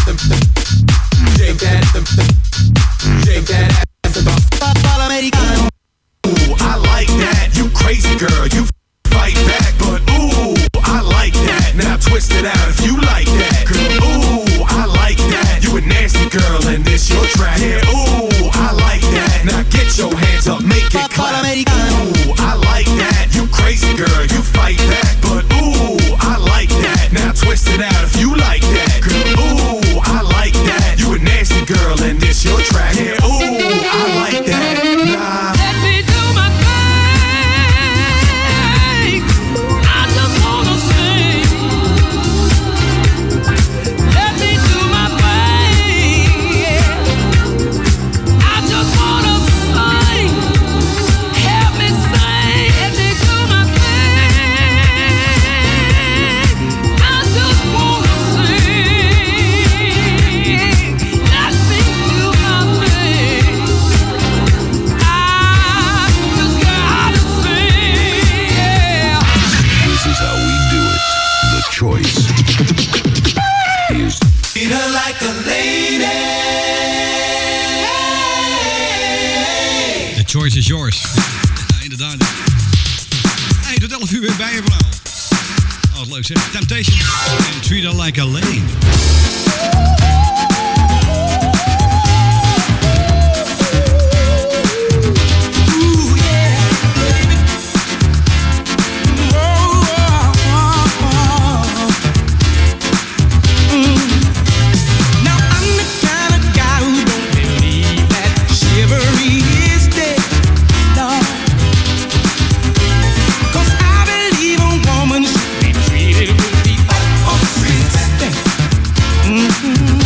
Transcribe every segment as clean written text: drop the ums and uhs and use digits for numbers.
Shake that, shake that ass. Americano. Ooh, I like that. You crazy girl, you fight back, but ooh, I like that. Now twist it out if you like that. Girl, ooh, I like that. You a nasty girl and this your track. Yeah, ooh, I like that. Now get your hands up, make it clap. Ooh, I like that. You crazy girl, you fight back, but ooh, I like that. Now twist it out if you like that. Girl, ooh, I like that. You a nasty girl and this your track. Yeah, ooh, I like that. Nah. Choice is treat her like a lady. The choice is yours. Inderdaad. Hey, tot 11 uur weer bij je verhaal. Oh, wat leuk zeg. Temptation en Treat Her Like a Lady. Mm-hmm.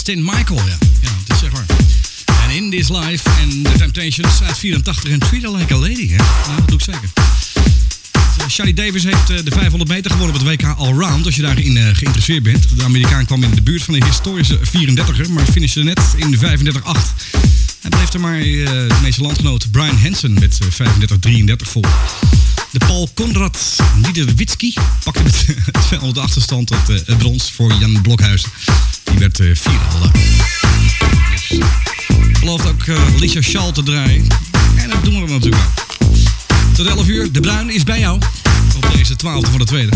Justin Michael, ja. Ja, dat is zeg maar. En In This Life en The Temptations uit 84 en Treat Her Like a Lady, hè. Nou, dat doe ik zeker. Shadi Davis heeft de 500 meter gewonnen op het WK Allround, als je daarin geïnteresseerd bent. De Amerikaan kwam in de buurt van de historische 34er, maar finishte net in de 35-8. Hij bleef er maar de meeste landgenoot Brian Hansen met 35-33 vol. De Paul Konrad Niederwitzki pakte met het 200 achterstand het brons voor Jan Blokhuizen. Die werd vierde al daar. Dus belooft ook Alicia Schall te draaien. En dat doen we dan natuurlijk ook. Tot 11 uur, De Bruin is bij jou. Op deze 12e van de tweede.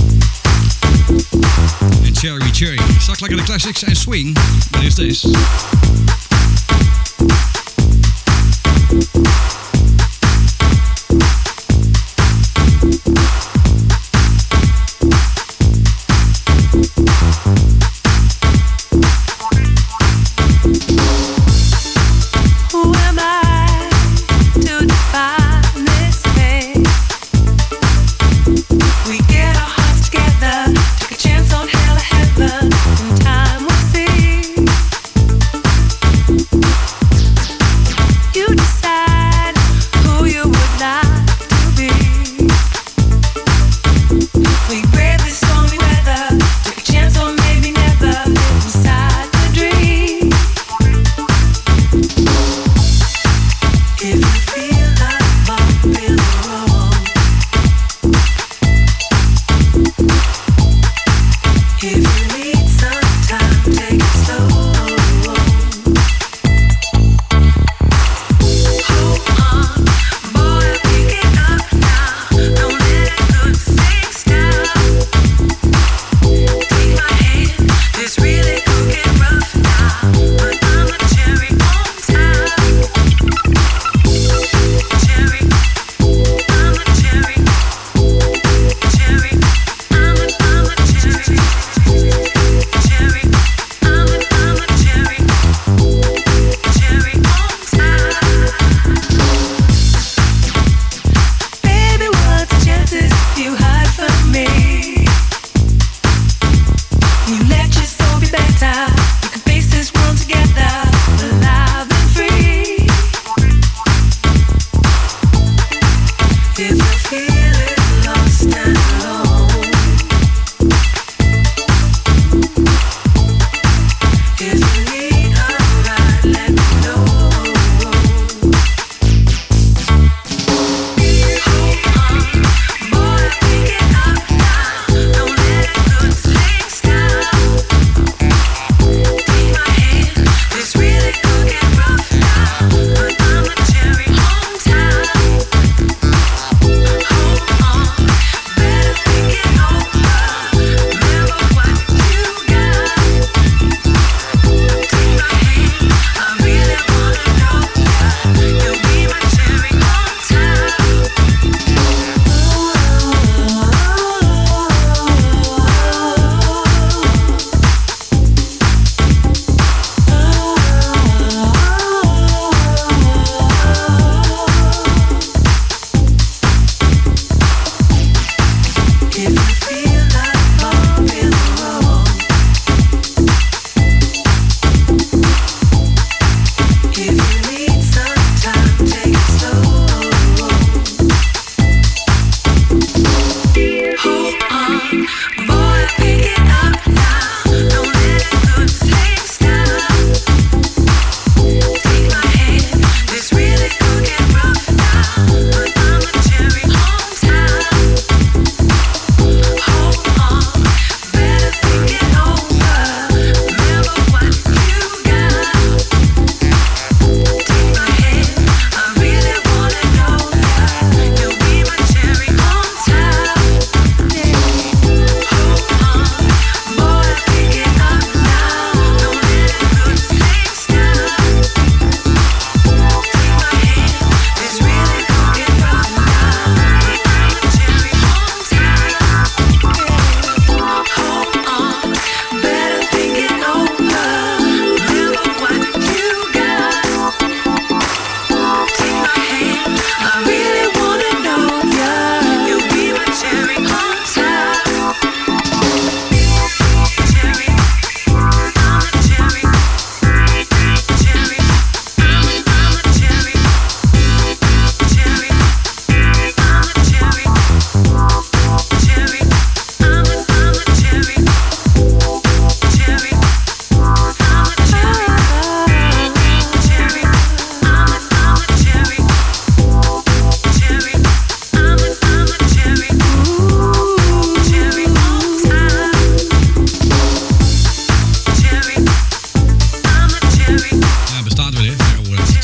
En Cherry Cherry. Straks lekker de classics en swing. Maar eerst deze.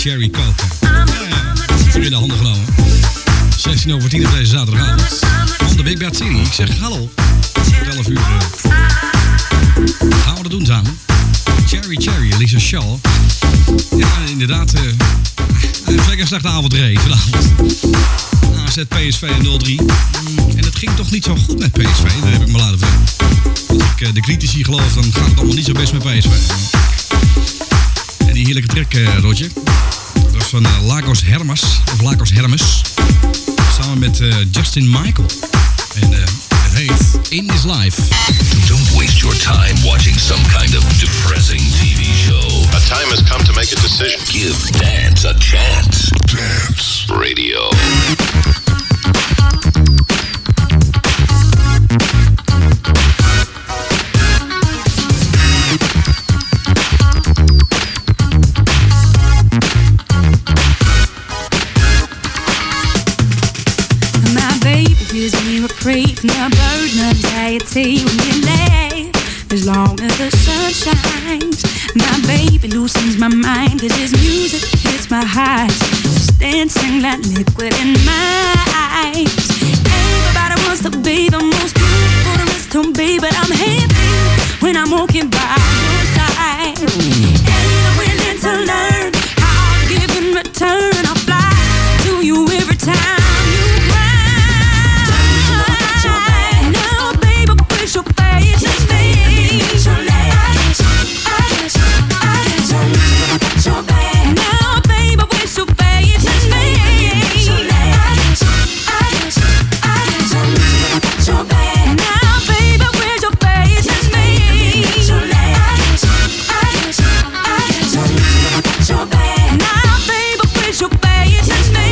Cherry Coke. Ja, weer in de handen genomen. 16:10 op deze zaterdagavond. Van de Big Bad City. Ik zeg hallo. 11 uur. Gaan we dat doen samen? Cherry, Lisa Shaw. Ja, inderdaad. Zeker een slechte avond reed vanavond. AZ PSV 0-3. En het ging toch niet zo goed met PSV. Dat heb ik me laten vertellen. Als ik de critici geloof, dan gaat het allemaal niet zo best met PSV. En die heerlijke track, Roger. Dat was van Lagos Hermes. Samen met Justin Michael. En het heet In This Life. Don't waste your time watching some kind of depressing TV show. A time has come to make a decision. Give dance a chance. Dance Radio. Free from the burden of anxiety when you laugh. As long as the sun shines, my baby loosens my mind. 'Cause his music hits my heart, it's dancing like liquid in my eyes. Everybody wants to be the most beautiful there is to be, but I'm happy when I'm walking by your side. And you're willing to learn how to give in return. I'll fly to you every time. Your face is me. Now, baby, wish your face is me. Now, baby, wish your face is me. Now, baby, wish your face is me.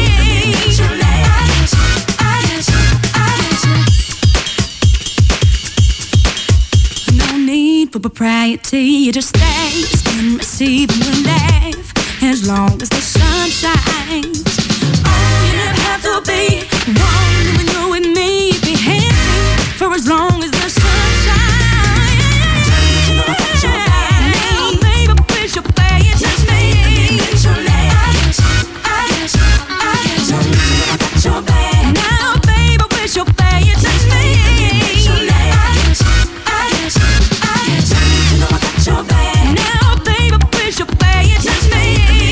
For propriety, you just dance and receive and you laugh as long as the sun shines. Oh, you never have to be one when you're with me. Be happy for as long as the sun shines. Now, baby, wish your face is me. Now, baby, wish your face is me. Now, baby, wish your face is me.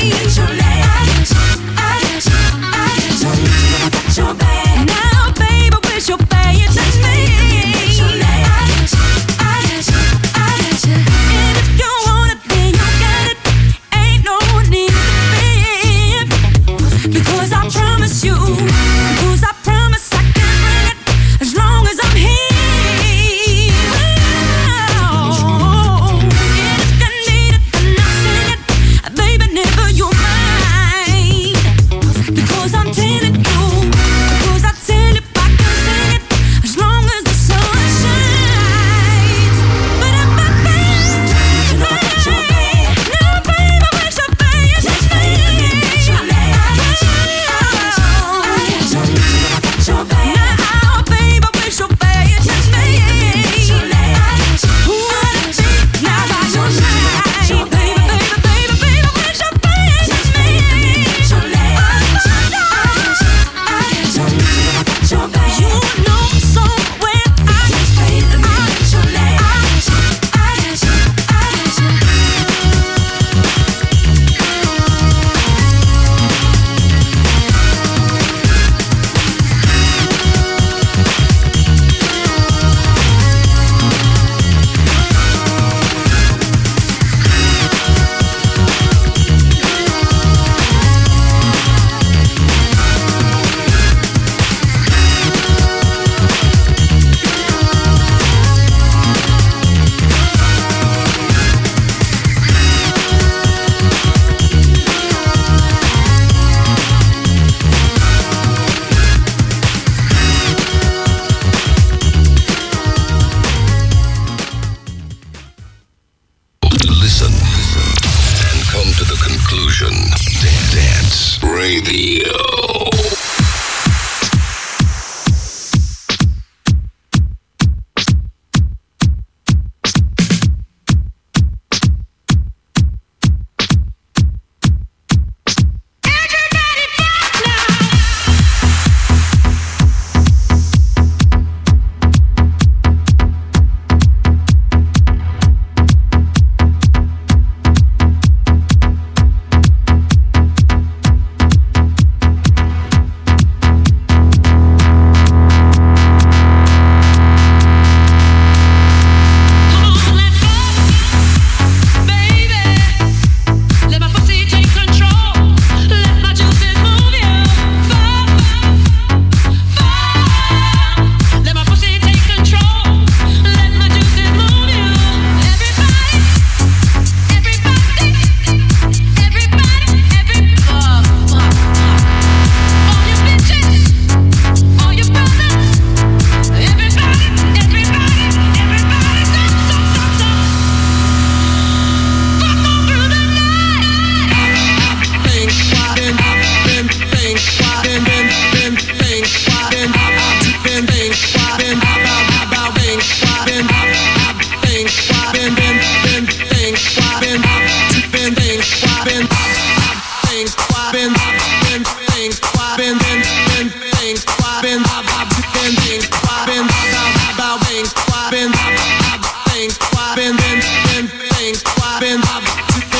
Now, baby, wish your face is me. And if you want it, then you got it. Ain't no need to fear. Because I promise you, because I promise I can bring it as long as I'm here.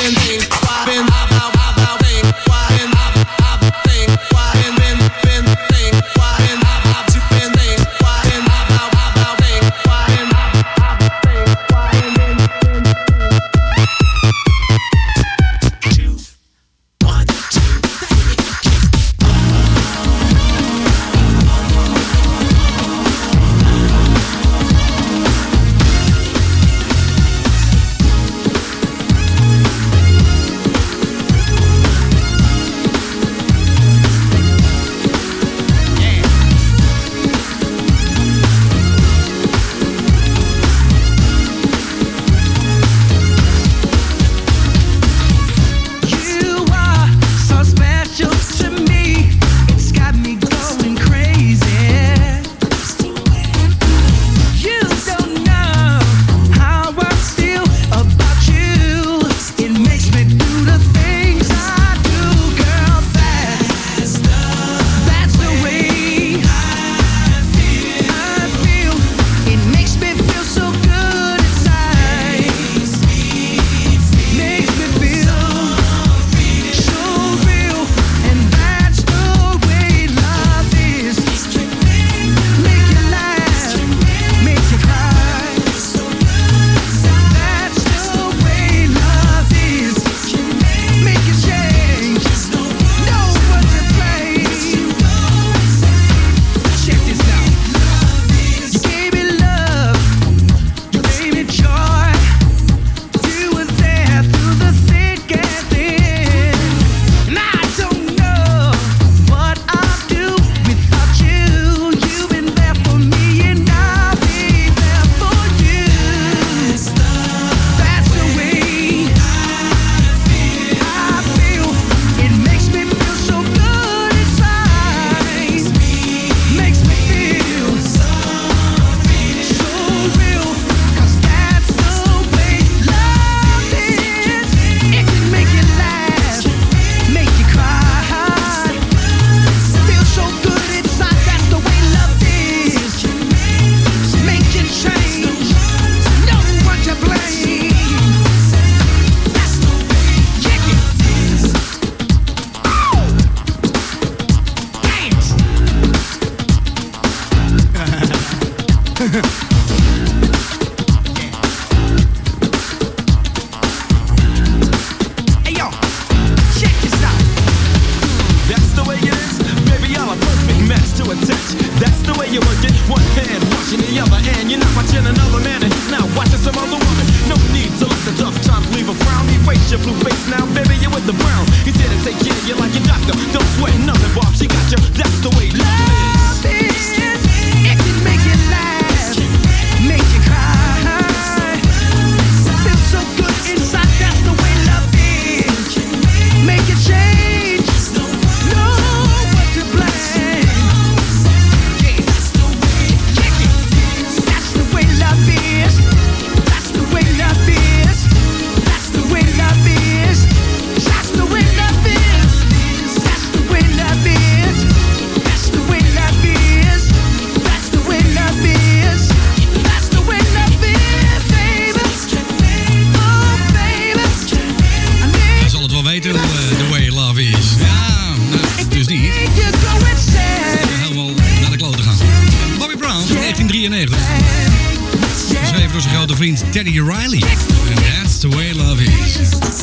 Teddy Riley. And that's the way love is.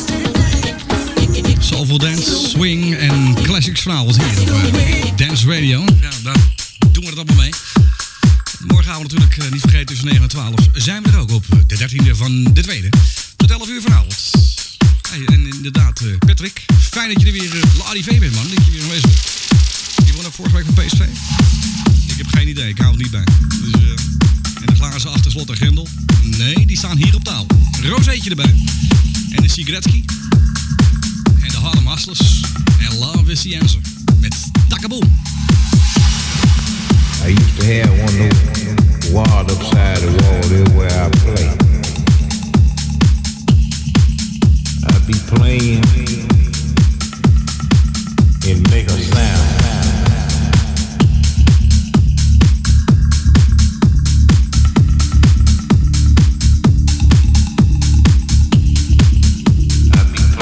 Soulful dance, swing en classics vanavond hier op Dance Radio. Ja, daar doen we het allemaal mee. Morgenavond natuurlijk niet vergeten tussen 9 en 12 zijn we er ook op de 13e van de tweede. Tot 11 uur vanavond. Hey, en inderdaad, Patrick, fijn dat je er weer live bent, man. Dat je weer aanwezig bent. Je won ook vorige week van PSV. Ik heb geen idee, ik hou het niet bij. Dus, en de glazen achter slot en grendel. Nee, die staan hier op tafel. Een rozeetje erbij. En een Sigretski. En de Harlem Hustlers. En Love is the Answer. Met Takaboom. I used to have one of those wall upside the wall there where I play. I'd be playing and make a sound. I'd be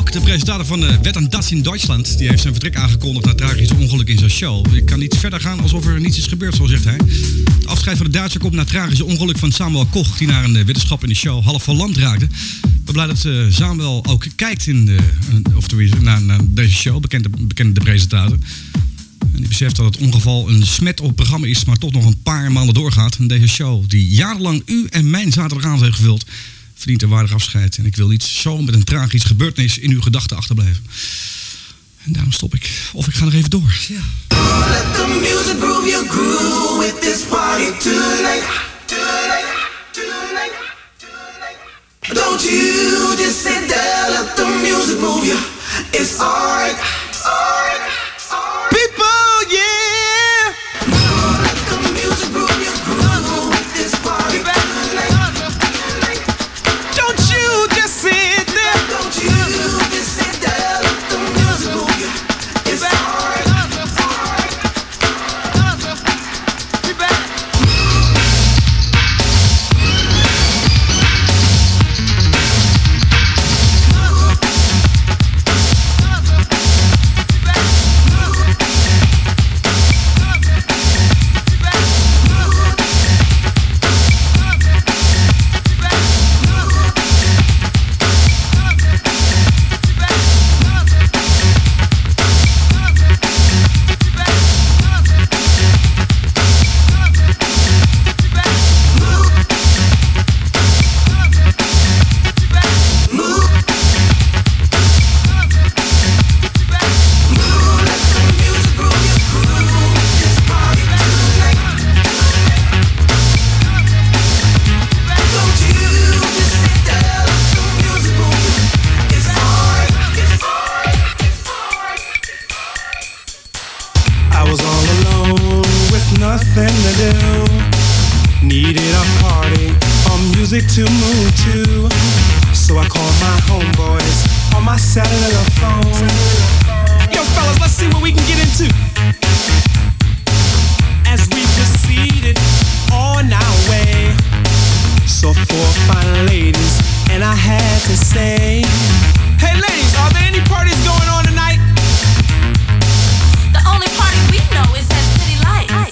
Rock, de presentator van Wet en Das in Duitsland, die heeft zijn vertrek aangekondigd na tragische ongeluk in zijn show. Ik kan niet verder gaan alsof er niets is gebeurd, zo zegt hij. Het afscheid van de Duitser komt na het tragische ongeluk van Samuel Koch, die naar een weddenschap in de show half verlamd raakte. Ik ben blij dat Samuel ook kijkt naar deze show, bekende de presentator. En die beseft dat het ongeval een smet op het programma is, maar toch nog een paar maanden doorgaat. En deze show, die jarenlang u en mijn zaterdagavond heeft gevuld, verdient een waardig afscheid. En ik wil niet zo met een tragische gebeurtenis in uw gedachten achterblijven. En daarom stop ik. Of ik ga nog even door. Ja. Let the music groove you groove with this party tonight. Don't you just sit there, let the music move you. It's alright. People, yeah. Let the music groove you groove with this party tonight. Don't you just sit there. Don't you just sit there, let the music move you. It's alright. To move to, so I called my homeboys on my cellular phone. Yo fellas, let's see what we can get into. As we proceeded on our way, saw 4 fine ladies, and I had to say, hey ladies, are there any parties going on tonight? The only party we know is at City Lights.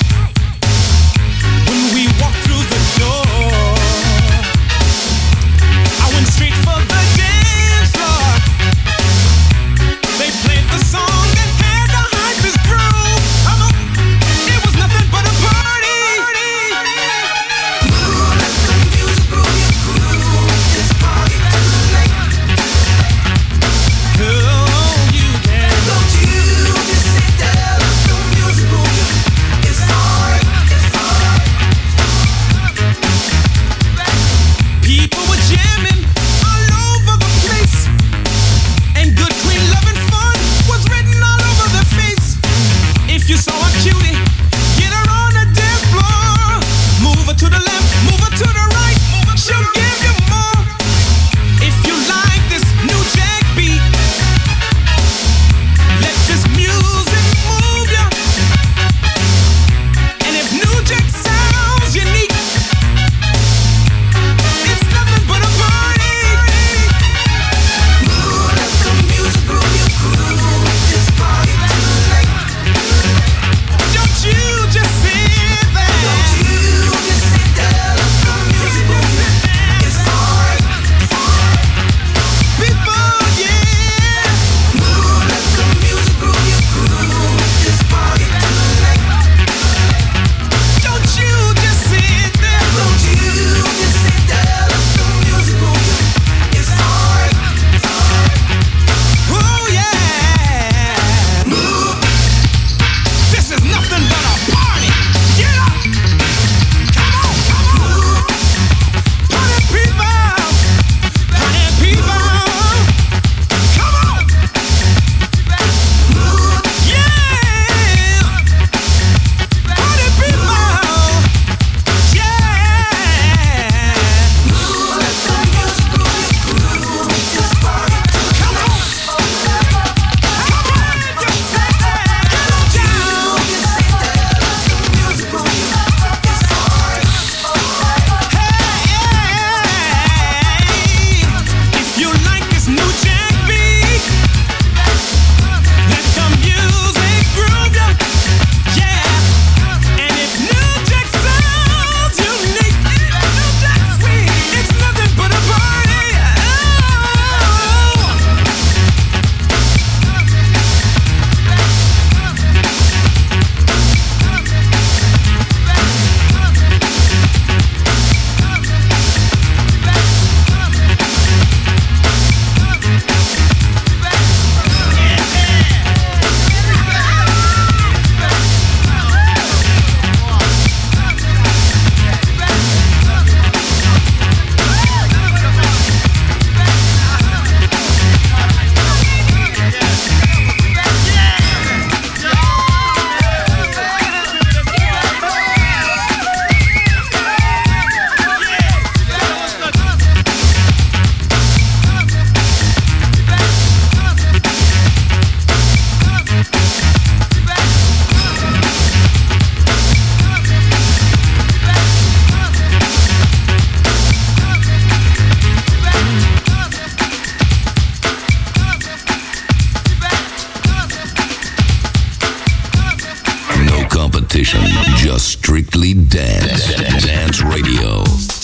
When we walked through the door, straight for the dance floor. They Strictly Dance. Dance Radio.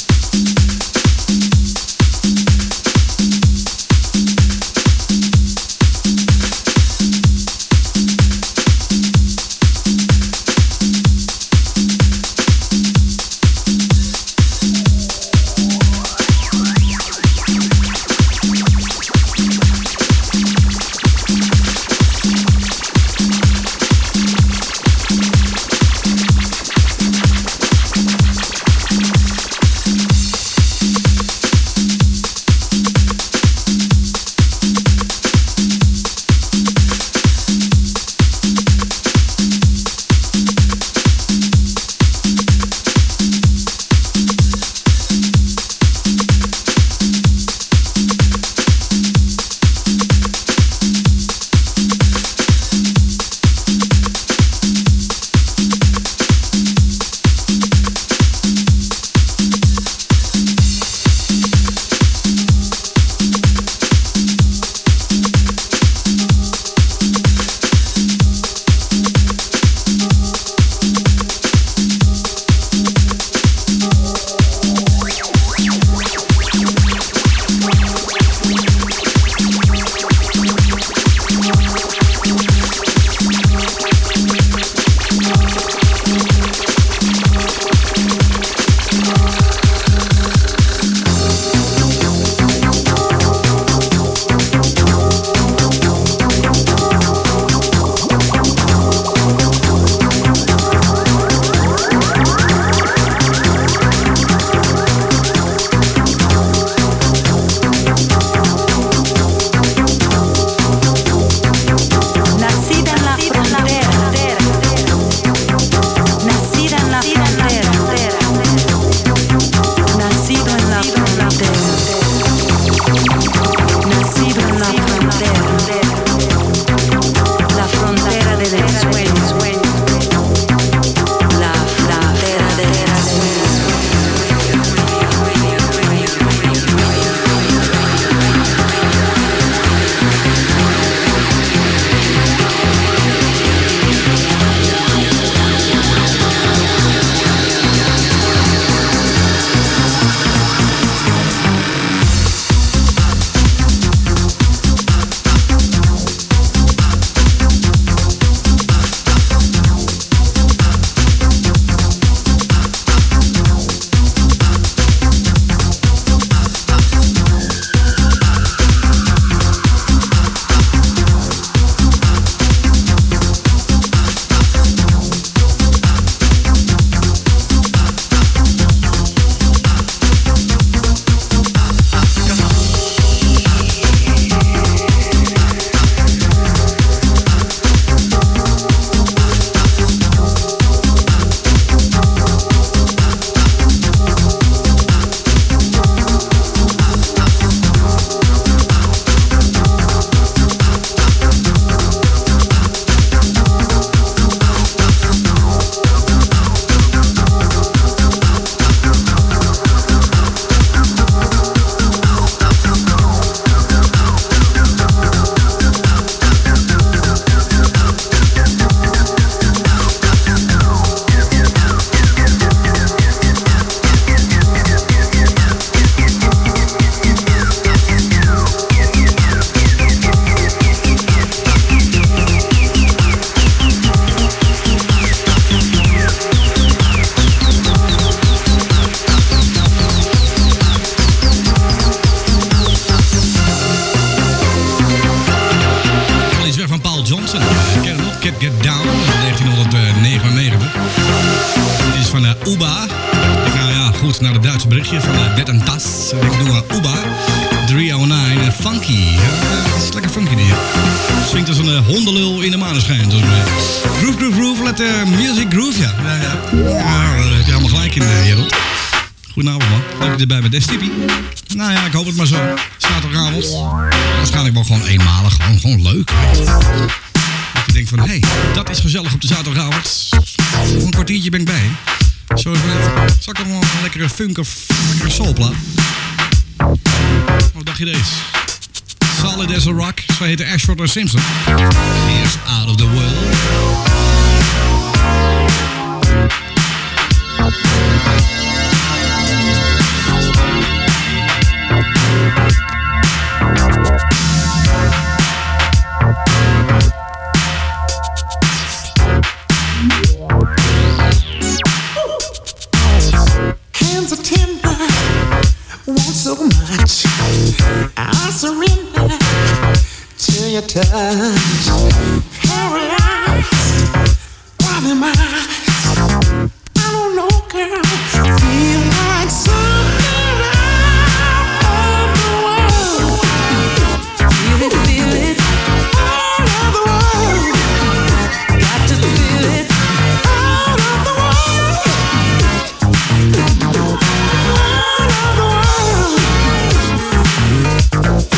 goed naar het Duitse berichtje van Bed en Tas. Ik doe Uba 309 en Funky. Ja, het is lekker funky die. Het swingt als een hondenlul in de maneschijn. Dus, groove, let the music groove, ja. Ja, daar heb je helemaal gelijk in, Gerald. Goedenavond, man. Leuk dat je erbij bent. Destipi. Nou ja, ik hoop het maar zo. Zaterdagavond. Waarschijnlijk wel gewoon eenmalig. Gewoon leuk. Je denkt van, hé, dat is gezellig op de zaterdagavond. Voor een kwartiertje ben ik bij. Zo is het. Zal ik nog wel een lekkere funk of lekkere soulplaat? Wat dacht je deze? Solid as a Rock. Zo heette Ashford en Simpson. Here's Out of the World. touch. Paralyzed by the mind. I don't know, girl. Feel like something out of the world. Feel it, out of the world. Got to feel it, out of the world. Out of the world.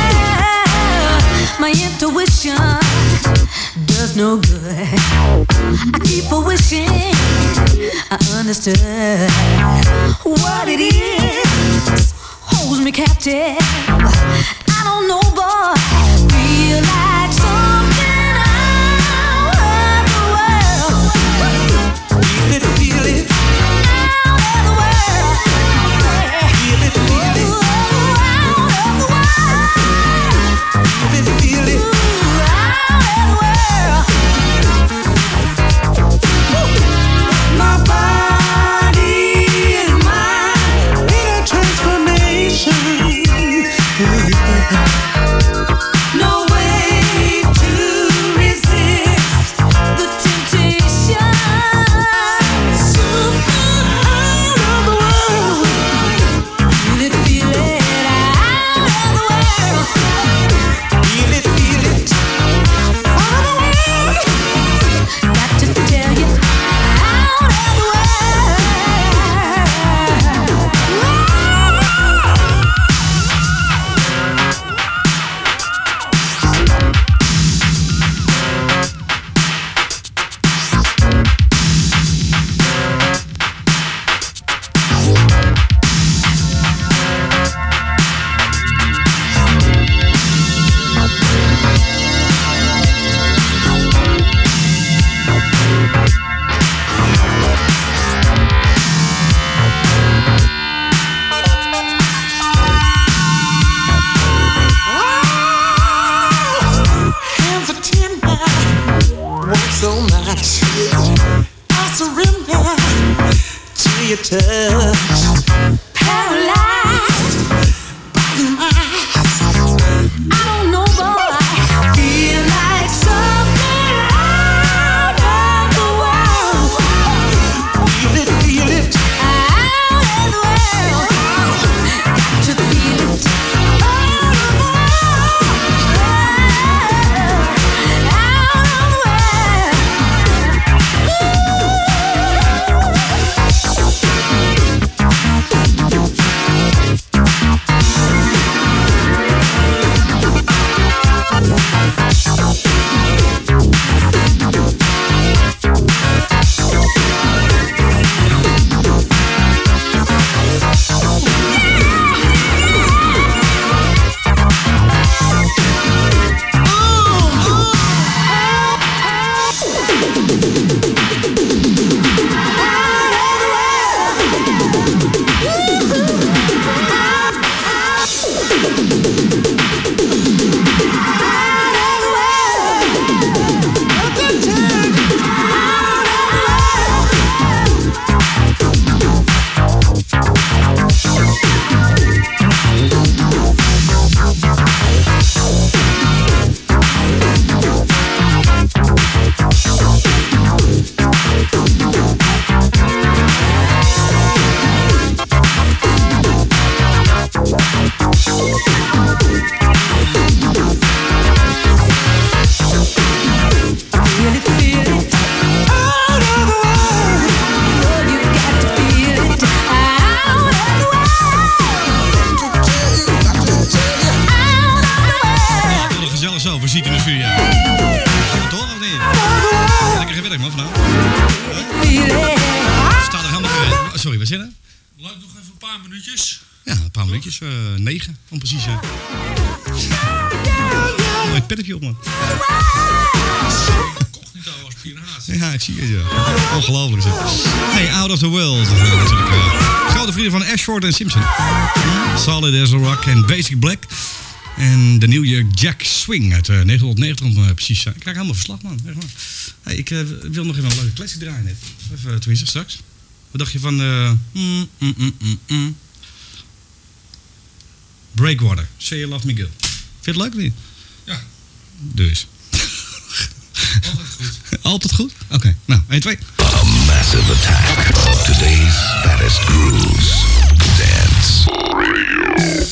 My intuition does no good. I keep a wishing I understood what it is. Holds me captive. I don't know, but feel like something out of the world. Feel it, out of the world. Feel it, out of the world. Feel it, out of the world. My body and mind need a transformation. No way to resist the temptation. Something out of the world. Feel it, out of the world. Feel it, out of the world. Got to tell you, out of the world. Hands are tender, want so much. I surrender to your touch. Paralyzed by your eyes. I don't know, boy. Feel like something out of the world. Feel it, out of the world. Got to feel it, out of the Ziet in de studio. Toch of niet? Lekker gewerkt man vandaag. Staat er helemaal gereed. Sorry, wat zit er? Leuk nog even een paar minuutjes. Ja, een paar minuutjes. 9 om precies zijn. Mooi het pennetje op man. Cognito als piraat. Ja, ik zie het ja. Ongelooflijk zeg. Hey, Out of the World. Natuurlijk. Grote vrienden van Ashford en Simpson. Solid as a Rock en Basic Black. En de nieuwe Jack Swing uit 1990 om precies te zijn. Ik krijg helemaal verslag, man. Echt waar. Hey, ik wil nog even een leuke classic draaien net. Even tenminste straks. Wat dacht je van... Breakwater. Say You Love Me Girl. Vind je het leuk of niet? Ja. Dus. Altijd goed? Oké, nou, 1, 2. A massive attack of today's fattest grooves. Dance Radio.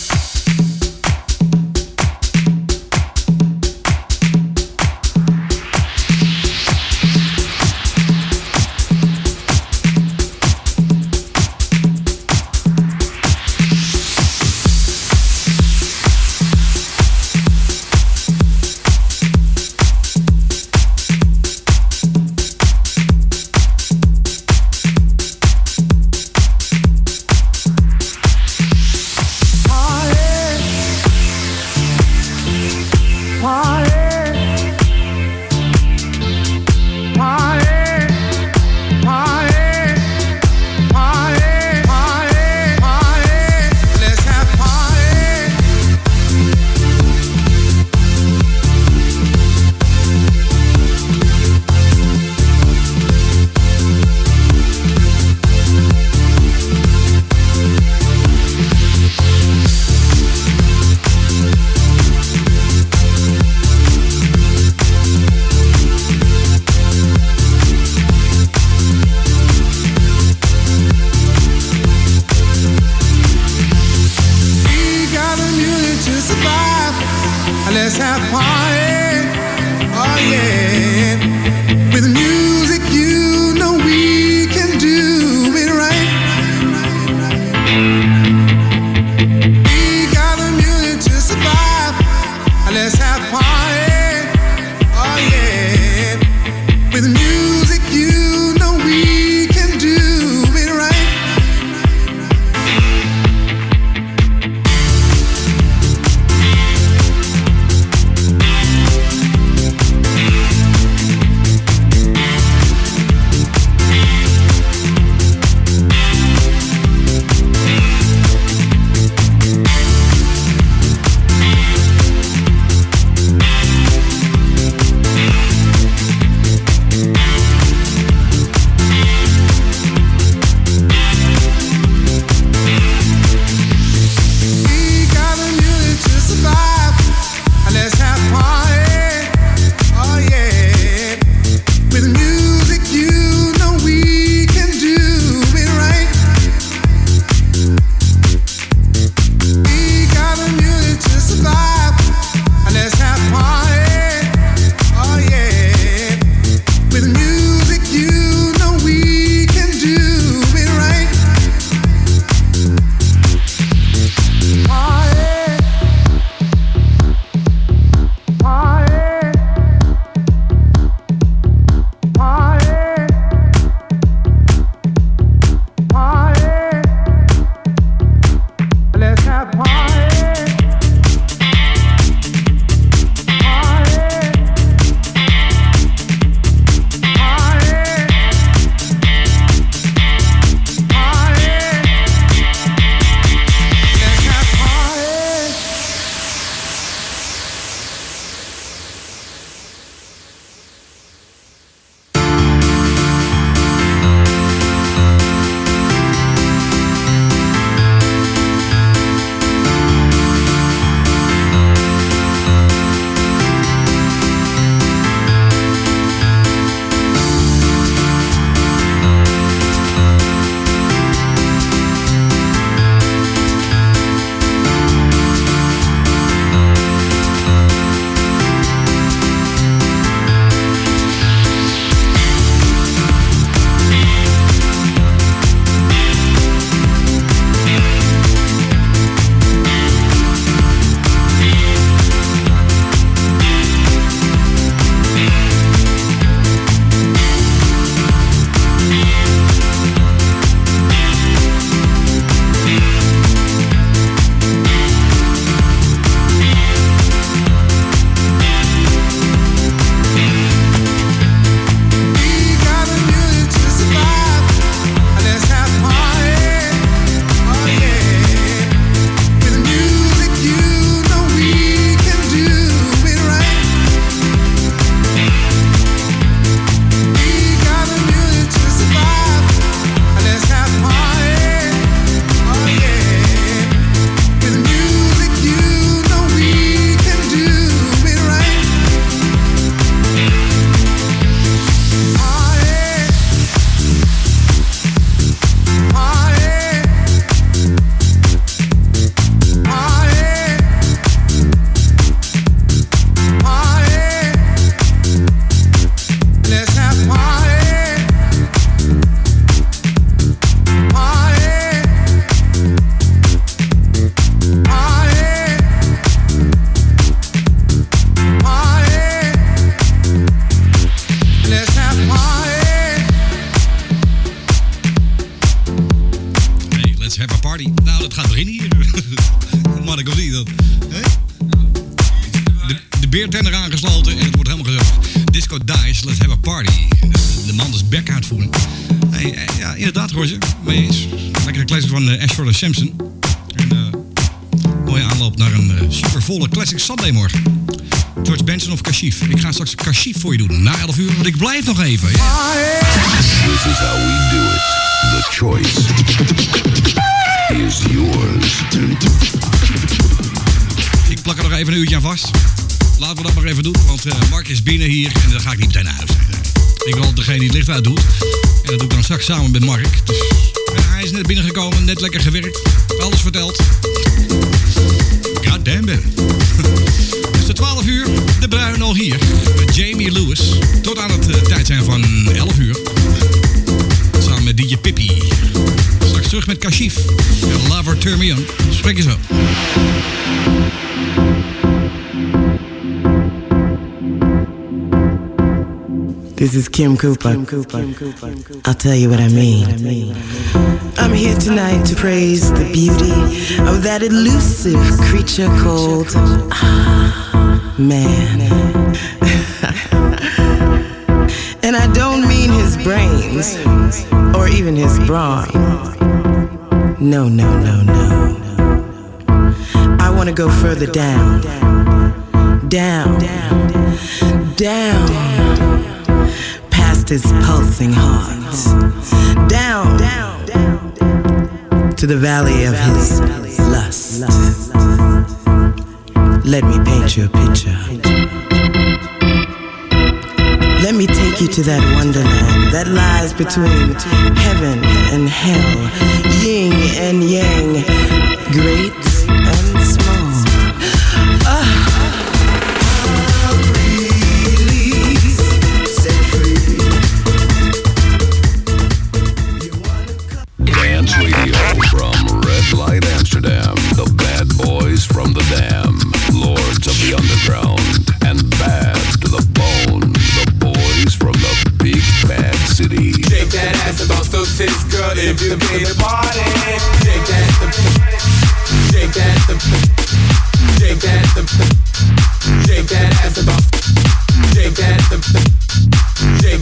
Heart Disco Dice, Let's Have a Party. De man is back uitvoering. Hey, ja, inderdaad, Roger. Mee eens. Lekkere classic van Ashford en Simpson. En mooie aanloop naar een supervolle Classic Sunday morgen. George Benson of Kashif. Ik ga straks Kashif voor je doen na 11 uur, want ik blijf nog even. Yeah. This is how we do it. The choice is yours. Ik plak er nog even een uurtje aan vast. Laten we dat maar even doen, want Mark is binnen hier en dan ga ik niet meteen naar huis. Ik wil degene die het licht uit doet. En dat doe ik dan straks samen met Mark. Dus hij is net binnengekomen, net lekker gewerkt. Alles verteld. God damn it. Het is de 12 uur, de Bruin al hier. Met Jamie Lewis. Tot aan het tijd zijn van 11 uur. Samen met DJ Pippi. Straks terug met Kashif. En Lover Turn Me On. Spreek je zo. This is Kim Cooper. I'll tell you what I mean. I'm here tonight to praise the beauty of that elusive creature called man. And I don't mean his brains or even his brawn. No, no, no, no. I want to go further down. Down. Past his pulsing heart. Down to the valley of his lust. Let me paint you a picture. Let me take you to that wonderland that lies between heaven and hell, yin and yang, great and small. Dance radio from Red Light Amsterdam. The bad boys from the Dam. Lords of the underground. And bad to the bone. The boys from the big bad city. Shake that ass and bounce those tits, girl, if you came to party.